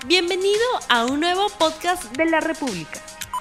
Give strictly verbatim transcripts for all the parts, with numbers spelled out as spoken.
Bienvenido a un nuevo podcast de La República.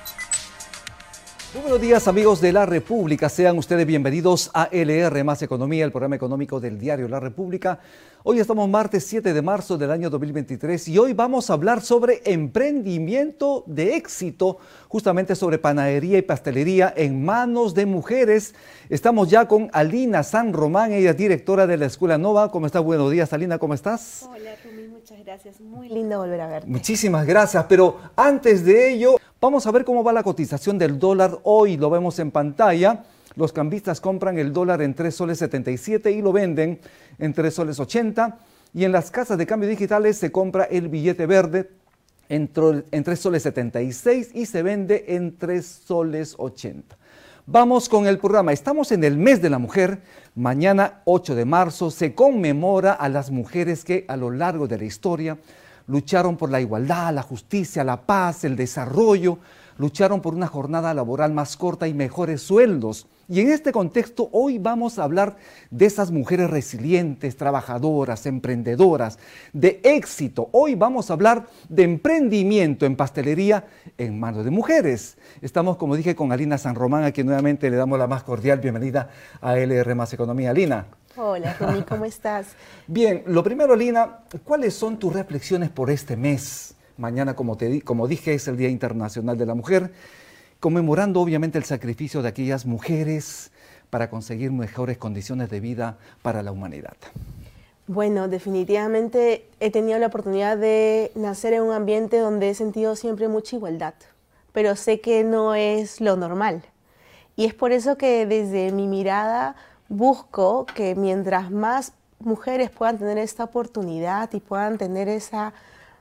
Muy buenos días, amigos de La República. Sean ustedes bienvenidos a L R Más Economía, el programa económico del diario La República. Hoy estamos martes siete de marzo del año dos mil veintitrés y hoy vamos a hablar sobre emprendimiento de éxito, justamente sobre panadería y pastelería en manos de mujeres. Estamos ya con Alina San Román, ella es directora de la Escuela Nova. ¿Cómo estás? Buenos días, Alina, ¿cómo estás? Hola, Rumi, muchas gracias. Muy lindo volver a verte. Muchísimas gracias, pero antes de ello, vamos a ver cómo va la cotización del dólar. Hoy lo vemos en pantalla. Los cambistas compran el dólar en tres soles setenta y siete y lo venden en tres soles ochenta. Y en las casas de cambio digitales se compra el billete verde en, en tres soles setenta y seis y se vende en tres soles ochenta. Vamos con el programa. Estamos en el mes de la mujer. Mañana, ocho de marzo, se conmemora a las mujeres que a lo largo de la historia lucharon por la igualdad, la justicia, la paz, el desarrollo, lucharon por una jornada laboral más corta y mejores sueldos. Y en este contexto, hoy vamos a hablar de esas mujeres resilientes, trabajadoras, emprendedoras, de éxito. Hoy vamos a hablar de emprendimiento en pastelería en manos de mujeres. Estamos, como dije, con Alina San Román, a quien nuevamente le damos la más cordial bienvenida a L R Más Economía. Alina. Hola, Rumi, ¿cómo estás? Bien, lo primero, Alina, ¿cuáles son tus reflexiones por este mes? Mañana, como, te, como dije, es el Día Internacional de la Mujer, conmemorando obviamente el sacrificio de aquellas mujeres para conseguir mejores condiciones de vida para la humanidad. Bueno, definitivamente he tenido la oportunidad de nacer en un ambiente donde he sentido siempre mucha igualdad, pero sé que no es lo normal. Y es por eso que desde mi mirada busco que mientras más mujeres puedan tener esta oportunidad y puedan tener esa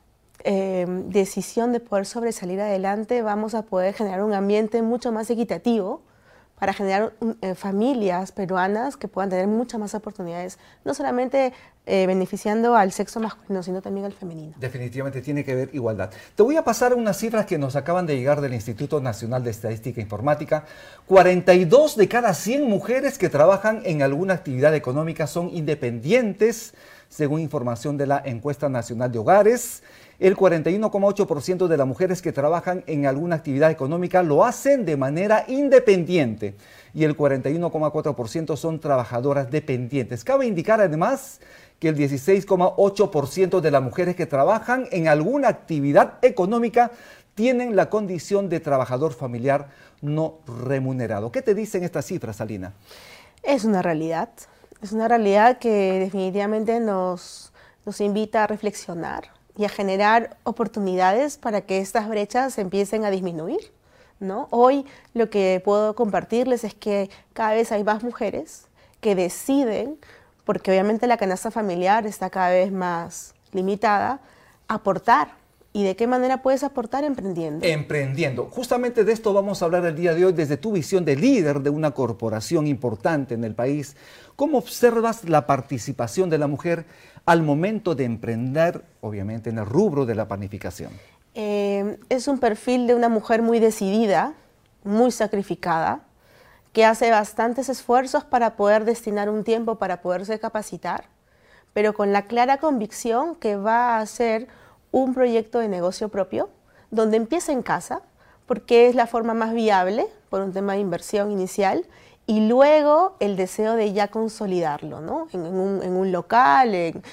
Eh, decisión de poder sobresalir adelante, vamos a poder generar un ambiente mucho más equitativo para generar eh, familias peruanas que puedan tener muchas más oportunidades, no solamente eh, beneficiando al sexo masculino, sino también al femenino. Definitivamente tiene que haber igualdad. Te voy a pasar unas cifras que nos acaban de llegar del Instituto Nacional de Estadística e Informática. cuarenta y dos de cada cien mujeres que trabajan en alguna actividad económica son independientes, según información de la Encuesta Nacional de Hogares. El cuarenta y uno coma ocho por ciento de las mujeres que trabajan en alguna actividad económica lo hacen de manera independiente y el cuarenta y uno coma cuatro por ciento son trabajadoras dependientes. Cabe indicar además que el dieciséis coma ocho por ciento de las mujeres que trabajan en alguna actividad económica tienen la condición de trabajador familiar no remunerado. ¿Qué te dicen estas cifras, Alina? Es una realidad, es una realidad que definitivamente nos, nos invita a reflexionar y a generar oportunidades para que estas brechas empiecen a disminuir, ¿no? Hoy lo que puedo compartirles es que cada vez hay más mujeres que deciden, porque obviamente la canasta familiar está cada vez más limitada, aportar. ¿Y de qué manera puedes aportar? Emprendiendo. Emprendiendo. Justamente de esto vamos a hablar el día de hoy desde tu visión de líder de una corporación importante en el país. ¿Cómo observas la participación de la mujer al momento de emprender, obviamente en el rubro de la panificación? Eh, es un perfil de una mujer muy decidida, muy sacrificada, que hace bastantes esfuerzos para poder destinar un tiempo para poderse capacitar, pero con la clara convicción que va a hacer un proyecto de negocio propio, donde empieza en casa, porque es la forma más viable por un tema de inversión inicial, y luego el deseo de ya consolidarlo, ¿no? En, en, un, en un local, en,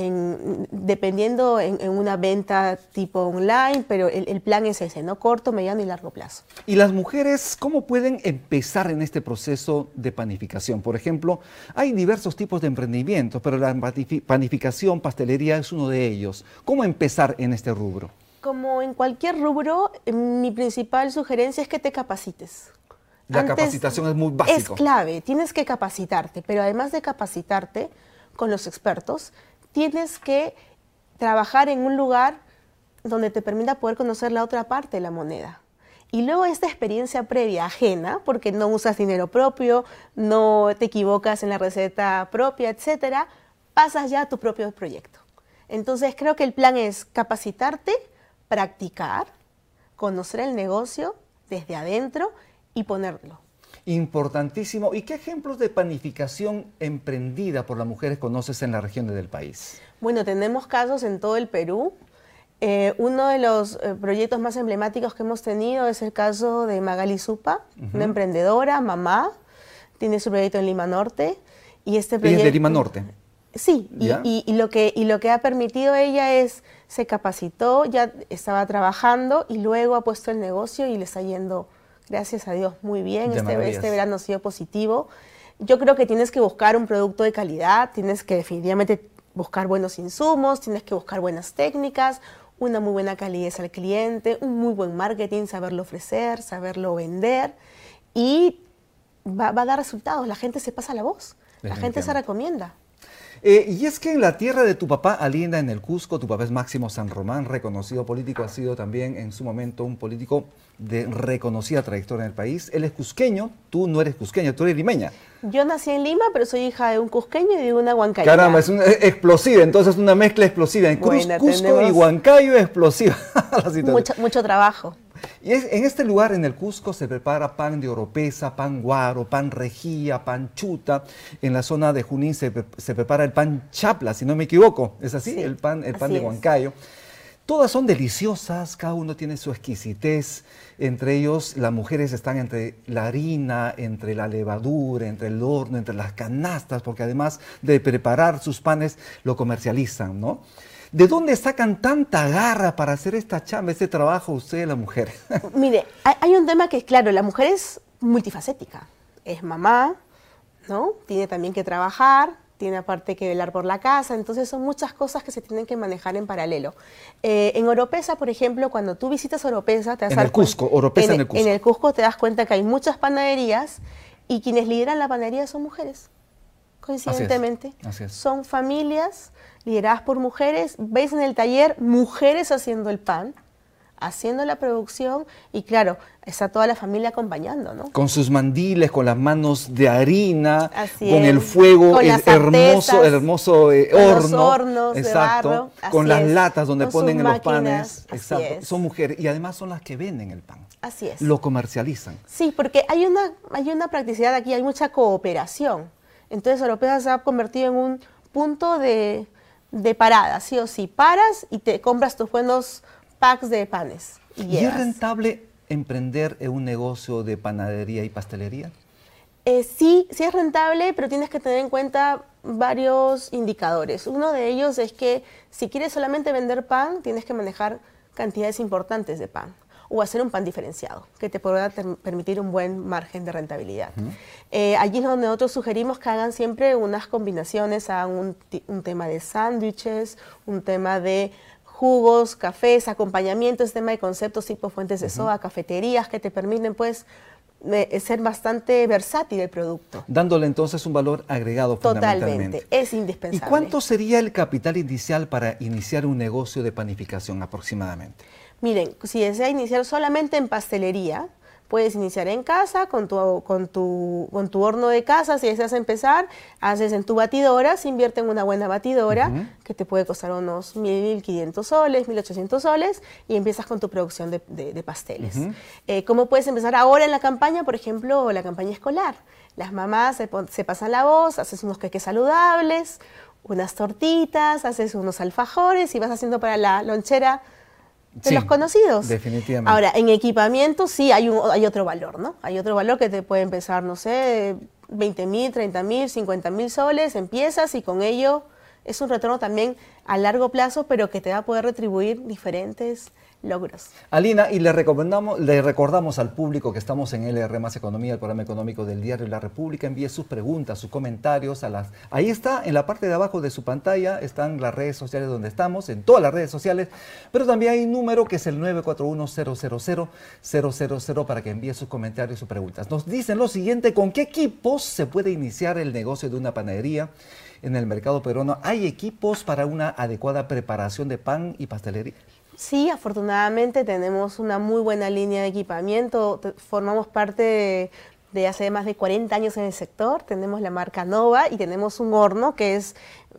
en, dependiendo en, en una venta tipo online, pero el, el plan es ese, ¿no? Corto, mediano y largo plazo. ¿Y las mujeres cómo pueden empezar en este proceso de panificación? Por ejemplo, hay diversos tipos de emprendimientos, pero la panificación, pastelería es uno de ellos. ¿Cómo empezar en este rubro? Como en cualquier rubro, mi principal sugerencia es que te capacites. La Antes, capacitación es muy básica. Es clave, tienes que capacitarte, pero además de capacitarte con los expertos, tienes que trabajar en un lugar donde te permita poder conocer la otra parte de la moneda. Y luego esta experiencia previa ajena, porque no usas dinero propio, no te equivocas en la receta propia, etcétera, pasas ya a tu propio proyecto. Entonces creo que el plan es capacitarte, practicar, conocer el negocio desde adentro y ponerlo. Importantísimo. ¿Y qué ejemplos de panificación emprendida por las mujeres conoces en las regiones del país? Bueno, tenemos casos en todo el Perú. Eh, uno de los eh, proyectos más emblemáticos que hemos tenido es el caso de Magali Supa, uh-huh. una emprendedora, mamá, tiene su proyecto en Lima Norte. Y este proyecto, ¿Es de Lima Norte? Sí, y, y, y, lo que, y lo que ha permitido ella es, se capacitó, ya estaba trabajando y luego ha puesto el negocio y le está yendo, gracias a Dios, muy bien. Este, este verano ha sido positivo. Yo creo que tienes que buscar un producto de calidad, tienes que definitivamente buscar buenos insumos, tienes que buscar buenas técnicas, una muy buena calidez al cliente, un muy buen marketing, saberlo ofrecer, saberlo vender y va, va a dar resultados. La gente se pasa la voz, la gente se recomienda. Eh, y es que en la tierra de tu papá, Alienda, en el Cusco, tu papá es Máximo San Román, reconocido político, ha sido también en su momento un político de reconocida trayectoria en el país. Él es cusqueño, tú no eres cusqueña, tú eres limeña. Yo nací en Lima, pero soy hija de un cusqueño y de una huancaína. Caramba, es una, es explosiva, entonces una mezcla explosiva. En bueno, Cusco tenemos... y Huancayo explosiva. mucho, mucho trabajo. Y es, en este lugar, en el Cusco, se prepara pan de oropesa, pan guaro, pan rejilla, pan chuta. En la zona de Junín se, se prepara el pan chapla, si no me equivoco. ¿Es así? Sí, el pan, el pan de Huancayo. Todas son deliciosas, cada uno tiene su exquisitez. Entre ellos, las mujeres están entre la harina, entre la levadura, entre el horno, entre las canastas, porque además de preparar sus panes, lo comercializan, ¿no? ¿De dónde sacan tanta garra para hacer esta chamba, este trabajo ustedes, las mujeres? Mire, hay un tema que es claro, la mujer es multifacética. Es mamá, ¿no? Tiene también que trabajar, tiene aparte que velar por la casa, entonces son muchas cosas que se tienen que manejar en paralelo. Eh, en Oropesa, por ejemplo, cuando tú visitas Oropesa, te das en el Cusco, Oropesa en, en el Cusco. En el Cusco te das cuenta que hay muchas panaderías y quienes lideran la panadería son mujeres, coincidentemente. Así es, así es. Son familias lideradas por mujeres, ves en el taller mujeres haciendo el pan, haciendo la producción y claro, está toda la familia acompañando, ¿no? Con sus mandiles, con las manos de harina, así con es. el fuego, con el las hermoso, artesas, el hermoso eh, con horno, los hornos exacto, de barro, con las es. latas donde con ponen los máquinas, panes, exacto. Es. Son mujeres y además son las que venden el pan. Así es. Lo comercializan. Sí, porque hay una, hay una practicidad aquí, hay mucha cooperación. Entonces, Oropesa se ha convertido en un punto de, de parada, sí o sí. Paras y te compras tus buenos packs de panes. ¿Y, ¿Y es rentable emprender en un negocio de panadería y pastelería? Eh, sí, sí es rentable, pero tienes que tener en cuenta varios indicadores. Uno de ellos es que si quieres solamente vender pan, tienes que manejar cantidades importantes de pan o hacer un pan diferenciado, que te pueda permitir un buen margen de rentabilidad. Uh-huh. eh, allí es donde nosotros sugerimos que hagan siempre unas combinaciones, hagan un, un tema de sándwiches, un tema de jugos, cafés, acompañamientos, tema de conceptos tipo fuentes de soda, uh-huh. cafeterías, que te permiten pues de ser bastante versátil el producto. Dándole entonces un valor agregado fundamentalmente. Totalmente, es indispensable. ¿Y cuánto sería el capital inicial para iniciar un negocio de panificación aproximadamente? Miren, si desea iniciar solamente en pastelería, puedes iniciar en casa, con tu, con, tu, con tu horno de casa. Si deseas empezar, haces en tu batidora, se invierte en una buena batidora, uh-huh. que te puede costar unos mil quinientos soles, mil ochocientos soles, y empiezas con tu producción de, de, de pasteles. Uh-huh. eh, ¿Cómo puedes empezar ahora en la campaña? Por ejemplo, la campaña escolar. Las mamás se, se pasan la voz, haces unos queques saludables, unas tortitas, haces unos alfajores y vas haciendo para la lonchera de sí, los conocidos. Definitivamente. Ahora, en equipamiento sí hay, un, hay otro valor, ¿no? Hay otro valor que te puede empezar, no sé, veinte mil, treinta mil, cincuenta mil soles, empiezas y con ello es un retorno también a largo plazo, pero que te va a poder retribuir diferentes logros. Alina, y le recomendamos, le recordamos al público que estamos en L R Más Economía, el programa económico del Diario La República. Envíe sus preguntas, sus comentarios a las... Ahí está, en la parte de abajo de su pantalla, están las redes sociales donde estamos, en todas las redes sociales, pero también hay un número que es el nueve cuatro uno, cero cero cero, cero cero cero para que envíe sus comentarios y sus preguntas. Nos dicen lo siguiente: ¿con qué equipos se puede iniciar el negocio de una panadería en el mercado peruano? ¿Hay equipos para una adecuada preparación de pan y pastelería? Sí, afortunadamente tenemos una muy buena línea de equipamiento, formamos parte de, de hace más de cuarenta años en el sector, tenemos la marca Nova y tenemos un horno que es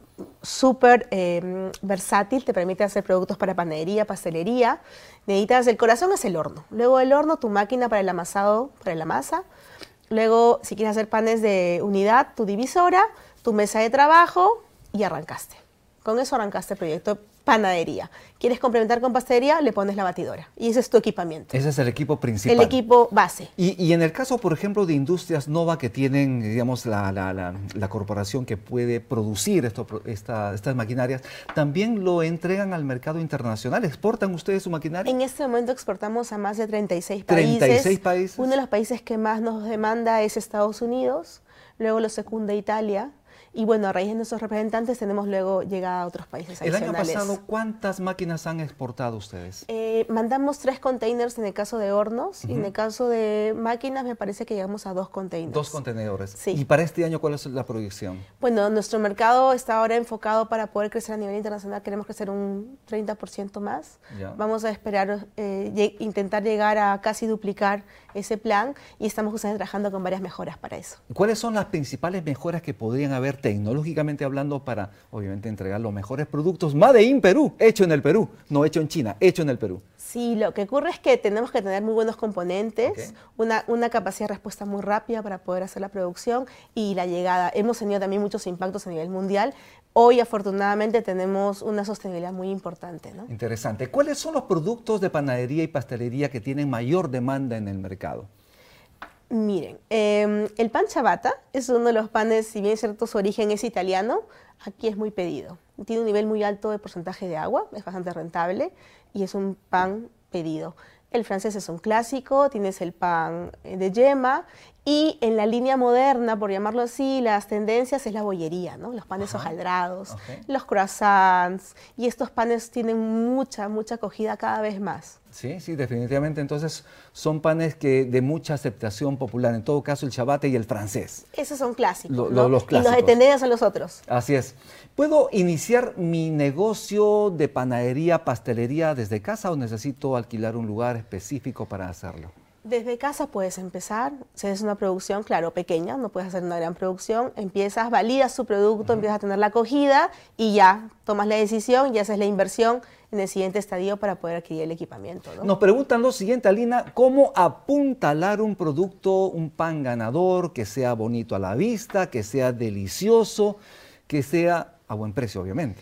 súper eh, versátil, te permite hacer productos para panadería, pastelería. Necesitas, el corazón es el horno, luego el horno, tu máquina para el amasado, para la masa, luego si quieres hacer panes de unidad, tu divisora, tu mesa de trabajo y arrancaste. Con eso arrancaste el proyecto. panadería. ¿Quieres complementar con pastelería? Le pones la batidora. Y ese es tu equipamiento. Ese es el equipo principal. El equipo base. Y, y en el caso, por ejemplo, de Industrias Nova, que tienen, digamos, la, la, la, la corporación que puede producir esto, esta, estas maquinarias, ¿también lo entregan al mercado internacional? ¿Exportan ustedes su maquinaria? En este momento exportamos a más de treinta y seis países. treinta y seis países. Uno de los países que más nos demanda es Estados Unidos, luego lo secunda Italia. Y bueno, a raíz de nuestros representantes tenemos luego llegada a otros países adicionales. El año pasado, ¿cuántas máquinas han exportado ustedes? Eh, mandamos tres containers en el caso de hornos, uh-huh. y en el caso de máquinas me parece que llegamos a dos containers. Dos contenedores. Sí. ¿Y para este año cuál es la proyección? Bueno, nuestro mercado está ahora enfocado para poder crecer a nivel internacional. Queremos crecer un treinta por ciento más. Ya. Vamos a esperar, eh, intentar llegar a casi duplicar ese plan y estamos justamente trabajando con varias mejoras para eso. ¿Cuáles son las principales mejoras que podrían haber tecnológicamente hablando para, obviamente, entregar los mejores productos Made in Perú, hecho en el Perú, no hecho en China, hecho en el Perú? Sí, lo que ocurre es que tenemos que tener muy buenos componentes, okay. una, una capacidad de respuesta muy rápida para poder hacer la producción y la llegada. Hemos tenido también muchos impactos a nivel mundial. Hoy, afortunadamente, tenemos una sostenibilidad muy importante, ¿no? Interesante. ¿Cuáles son los productos de panadería y pastelería que tienen mayor demanda en el mercado? Miren, eh, el pan ciabatta es uno de los panes, si bien es cierto su origen es italiano, aquí es muy pedido. Tiene un nivel muy alto de porcentaje de agua, es bastante rentable y es un pan pedido. El francés es un clásico, tienes el pan de yema y en la línea moderna, por llamarlo así, las tendencias es la bollería, ¿no? Los panes Ajá. hojaldrados, okay. los croissants y estos panes tienen mucha, mucha acogida cada vez más. Sí, sí, definitivamente. Entonces son panes que de mucha aceptación popular. En todo caso, el ciabatta y el francés. Esos son clásicos, lo, ¿no? lo, los clásicos. Y los de tendencia son los otros. Así es. ¿Puedo iniciar mi negocio de panadería, pastelería desde casa o necesito alquilar un lugar específico para hacerlo? Desde casa puedes empezar, si es una producción, claro, pequeña, no puedes hacer una gran producción, empiezas, validas tu producto, uh-huh. empiezas a tener la acogida y ya tomas la decisión y haces la inversión en el siguiente estadio para poder adquirir el equipamiento, ¿no? Nos preguntan lo siguiente, Alina, ¿cómo apuntalar un producto, un pan ganador, que sea bonito a la vista, que sea delicioso, que sea a buen precio, obviamente?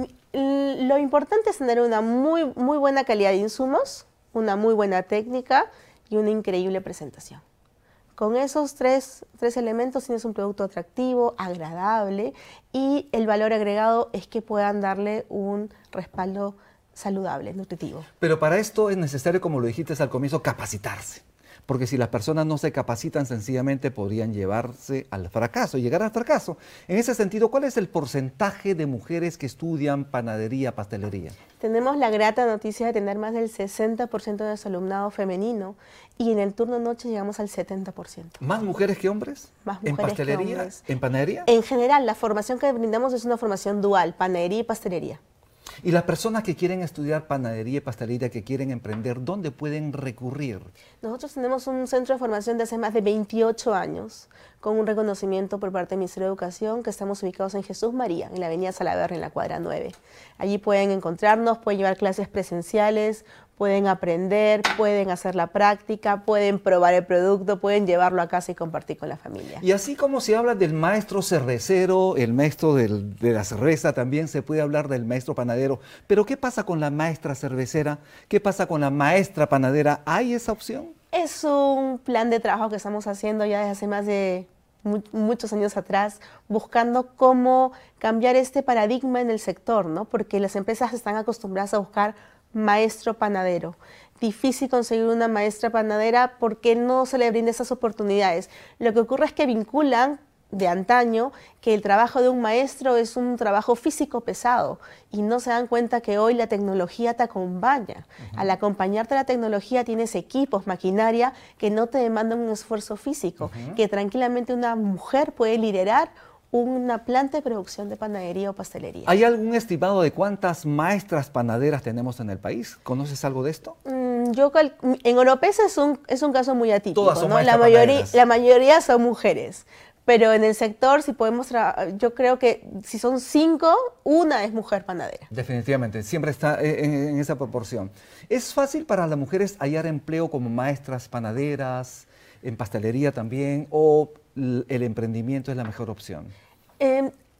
Lo importante es tener una muy, muy buena calidad de insumos, una muy buena técnica y una increíble presentación. Con esos tres, tres elementos tienes un producto atractivo, agradable y el valor agregado es que puedan darle un respaldo saludable, nutritivo. Pero para esto es necesario, como lo dijiste al comienzo, capacitarse. Porque si las personas no se capacitan, sencillamente podrían llevarse al fracaso, llegar al fracaso. En ese sentido, ¿cuál es el porcentaje de mujeres que estudian panadería, pastelería? Tenemos la grata noticia de tener más del sesenta por ciento de nuestro alumnado femenino y en el turno noche llegamos al setenta por ciento. ¿Más mujeres que hombres? Más mujeres ¿En pastelería? que hombres. ¿En panadería? En general, la formación que brindamos es una formación dual, panadería y pastelería. Y las personas que quieren estudiar panadería y pastelería, que quieren emprender, ¿dónde pueden recurrir? Nosotros tenemos un centro de formación de hace más de veintiocho años, con un reconocimiento por parte del Ministerio de Educación, que estamos ubicados en Jesús María, en la avenida Salaverry, en la cuadra nueve. Allí pueden encontrarnos, pueden llevar clases presenciales, pueden aprender, pueden hacer la práctica, pueden probar el producto, pueden llevarlo a casa y compartir con la familia. Y así como se habla del maestro cervecero, el maestro del, de la cerveza, también se puede hablar del maestro panadero. Pero ¿qué pasa con la maestra cervecera? ¿Qué pasa con la maestra panadera? ¿Hay esa opción? Es un plan de trabajo que estamos haciendo ya desde hace más de mu muchos años atrás, buscando cómo cambiar este paradigma en el sector, ¿no? Porque las empresas están acostumbradas a buscar maestro panadero. Difícil conseguir una maestra panadera porque no se le brinda esas oportunidades. Lo que ocurre es que vinculan de antaño que el trabajo de un maestro es un trabajo físico pesado y no se dan cuenta que hoy la tecnología te acompaña. Uh-huh. Al acompañarte a la tecnología tienes equipos, maquinaria que no te demandan un esfuerzo físico, uh-huh. que tranquilamente una mujer puede liderar una planta de producción de panadería o pastelería. ¿Hay algún estimado de cuántas maestras panaderas tenemos en el país? ¿Conoces algo de esto? Mm, yo en Oropesa es un, es un caso muy atípico. Todas son ¿no? maestras la, mayoría, panaderas. la mayoría son mujeres. Pero en el sector, si podemos, yo creo que si son cinco, una es mujer panadera. Definitivamente, siempre está en, en esa proporción. ¿Es fácil para las mujeres hallar empleo como maestras panaderas, en pastelería también, o el emprendimiento es la mejor opción? Eh,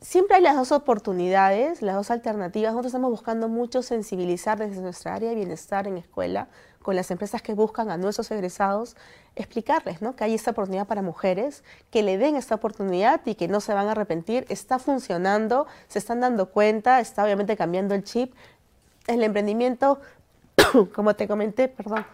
siempre hay las dos oportunidades, las dos alternativas. Nosotros estamos buscando mucho sensibilizar desde nuestra área de bienestar en escuela con las empresas que buscan a nuestros egresados, explicarles, ¿no?, que hay esta oportunidad para mujeres, que le den esta oportunidad y que no se van a arrepentir. Está funcionando, se están dando cuenta, está obviamente cambiando el chip. El emprendimiento, como te comenté, perdón,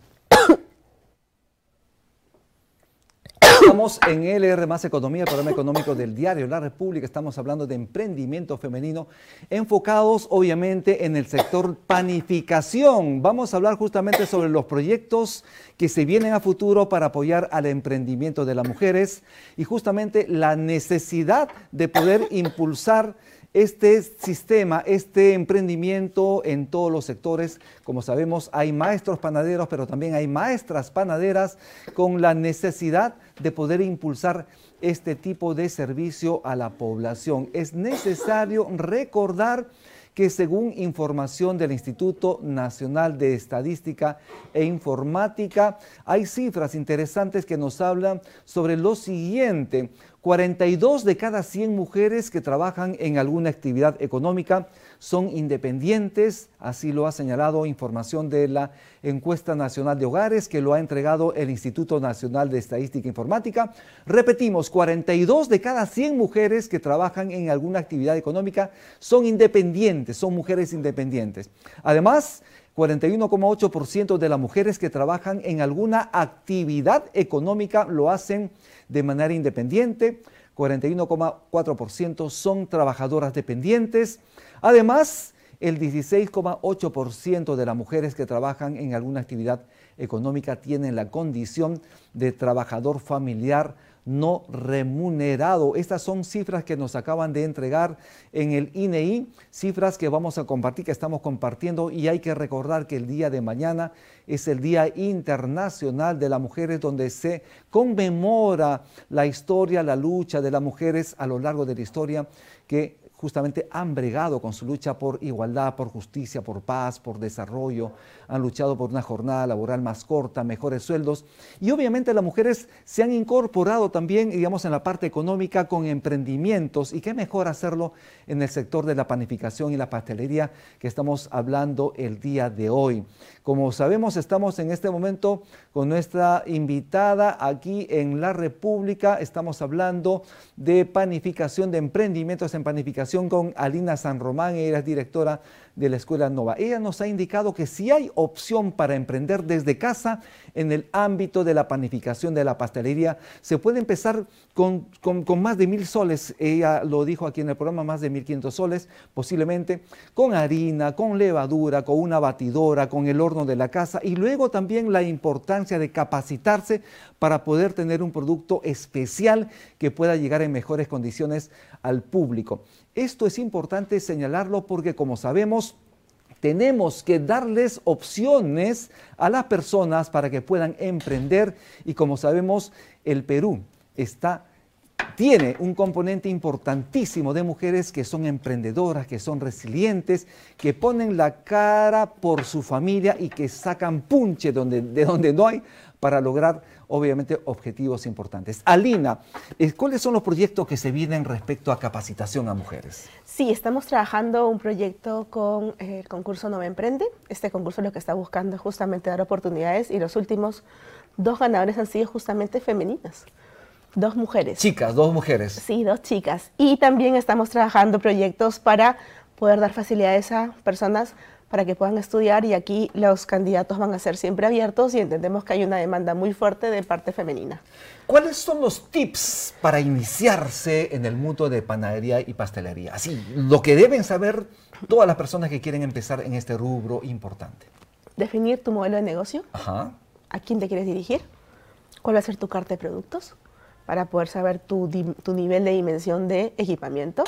Estamos en L R más Economía, el programa económico del diario La República. Estamos hablando de emprendimiento femenino, enfocados obviamente en el sector panificación. Vamos a hablar justamente sobre los proyectos que se vienen a futuro para apoyar al emprendimiento de las mujeres y justamente la necesidad de poder impulsar este sistema, este emprendimiento en todos los sectores. Como sabemos, hay maestros panaderos, pero también hay maestras panaderas con la necesidad de poder impulsar este tipo de servicio a la población. Es necesario recordar que según información del Instituto Nacional de Estadística e Informática, hay cifras interesantes que nos hablan sobre lo siguiente. cuarenta y dos de cada cien mujeres que trabajan en alguna actividad económica son independientes, así lo ha señalado información de la Encuesta Nacional de Hogares que lo ha entregado el Instituto Nacional de Estadística e Informática. Repetimos, cuarenta y dos de cada cien mujeres que trabajan en alguna actividad económica son independientes, son mujeres independientes. Además, cuarenta y uno coma ocho por ciento de las mujeres que trabajan en alguna actividad económica lo hacen de manera independiente, cuarenta y uno coma cuatro por ciento son trabajadoras dependientes. Además, el dieciséis coma ocho por ciento de las mujeres que trabajan en alguna actividad económica tienen la condición de trabajador familiar no remunerado. Estas son cifras que nos acaban de entregar en el I N E I, cifras que vamos a compartir, que estamos compartiendo, y hay que recordar que el día de mañana es el Día Internacional de las Mujeres, donde se conmemora la historia, la lucha de las mujeres a lo largo de la historia, que justamente han bregado con su lucha por igualdad, por justicia, por paz, por desarrollo, han luchado por una jornada laboral más corta, mejores sueldos, y obviamente las mujeres se han incorporado también, digamos, en la parte económica con emprendimientos, y qué mejor hacerlo en el sector de la panificación y la pastelería que estamos hablando el día de hoy. Como sabemos, estamos en este momento con nuestra invitada aquí en La República, estamos hablando de panificación, de emprendimientos en panificación, con Alina San Román. Ella es directora de la Escuela Nova. Ella nos ha indicado que si hay opción para emprender desde casa en el ámbito de la panificación, de la pastelería, se puede empezar con, con, con más de mil soles. Ella lo dijo aquí en el programa, más de mil quinientos soles, posiblemente con harina, con levadura, con una batidora, con el horno de la casa, y luego también la importancia de capacitarse para poder tener un producto especial que pueda llegar en mejores condiciones al público. Esto es importante señalarlo porque, como sabemos, tenemos que darles opciones a las personas para que puedan emprender, y como sabemos, el Perú está, tiene un componente importantísimo de mujeres que son emprendedoras, que son resilientes, que ponen la cara por su familia y que sacan punche donde, de donde no hay, para lograr, obviamente, objetivos importantes. Alina, ¿cuáles son los proyectos que se vienen respecto a capacitación a mujeres? Sí, estamos trabajando un proyecto con eh, el concurso Nova Emprende. Este concurso lo que está buscando es justamente dar oportunidades, y los últimos dos ganadores han sido justamente femeninas. Dos mujeres. Chicas, dos mujeres. Sí, dos chicas. Y también estamos trabajando proyectos para poder dar facilidades a personas para que puedan estudiar, y aquí los candidatos van a ser siempre abiertos, y entendemos que hay una demanda muy fuerte de parte femenina. ¿Cuáles son los tips para iniciarse en el mundo de panadería y pastelería? Así, lo que deben saber todas las personas que quieren empezar en este rubro importante. Definir tu modelo de negocio. Ajá. ¿A quién te quieres dirigir? ¿Cuál va a ser tu carta de productos? Para poder saber tu, tu nivel de dimensión de equipamiento.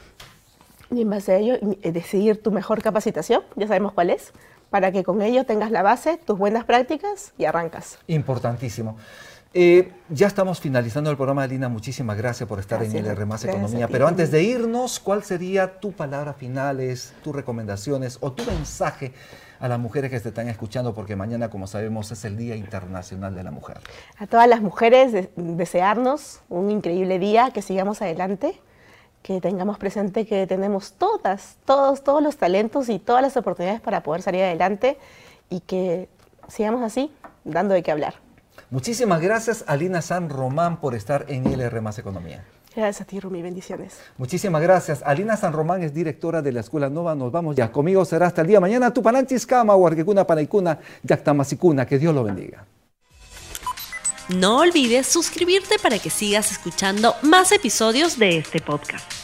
Y en base a ello, decidir tu mejor capacitación, ya sabemos cuál es, para que con ello tengas la base, tus buenas prácticas, y arrancas. Importantísimo. Eh, ya estamos finalizando el programa, Alina. Muchísimas gracias por estar Gracias. en L R más Gracias Economía. a ti. Pero antes de irnos, ¿cuál sería tu palabra finales, tus recomendaciones o tu mensaje a las mujeres que te están escuchando? Porque mañana, como sabemos, es el Día Internacional de la Mujer. A todas las mujeres, de, desearnos un increíble día, que sigamos adelante, que tengamos presente que tenemos todas, todos, todos los talentos y todas las oportunidades para poder salir adelante y que sigamos así, dando de qué hablar. Muchísimas gracias a Lina San Román por estar en L R Más Economía. Gracias a ti, Rumi, bendiciones. Muchísimas gracias. Alina San Román es directora de la Escuela Nova. Nos vamos ya. Conmigo será hasta el día de mañana. Tupananchis Kama, Huarquecuna, Panaicuna, Yactamasicuna. Que Dios lo bendiga. No olvides suscribirte para que sigas escuchando más episodios de este podcast.